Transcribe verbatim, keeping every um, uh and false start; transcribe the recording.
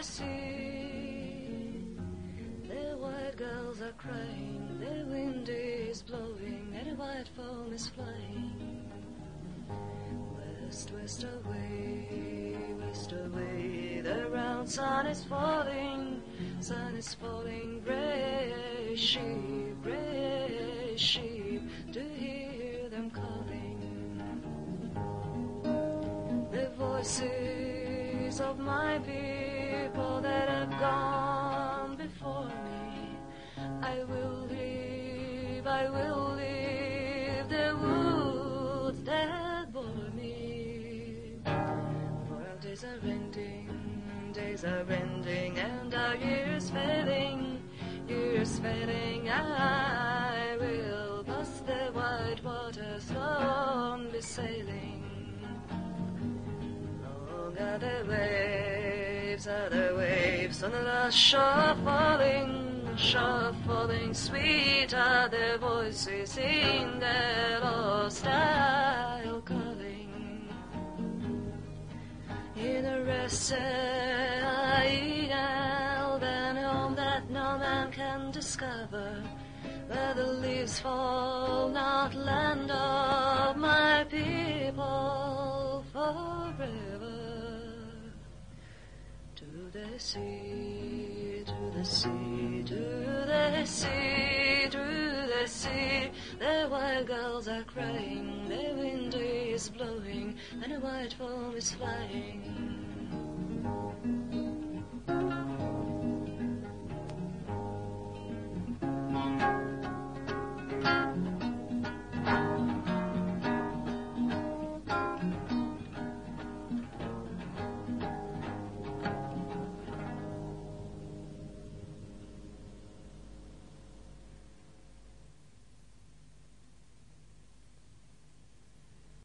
the sea. The white gulls are crying, the wind is blowing, and a white foam is flying. West, west away, west away, the round sun is falling, sun is falling. Grey sheep, grey sheep, do you hear them calling? The voices of my people that have gone before me. I will leave, I will leave the woods that bore me. For our days are ending, days are ending, and our years fading, years fading. I will pass the white waters, long be sailing. Long are the waves, are the waves on the last shore falling, shore falling. Sweet are the voices in the lost isle calling. In a rested isle, and home that no man can discover, where the leaves fall not, land of my people forever. To the sea, to the sea, to the sea, to the sea. The wild gulls are crying, the wind is blowing, and a white foam is flying.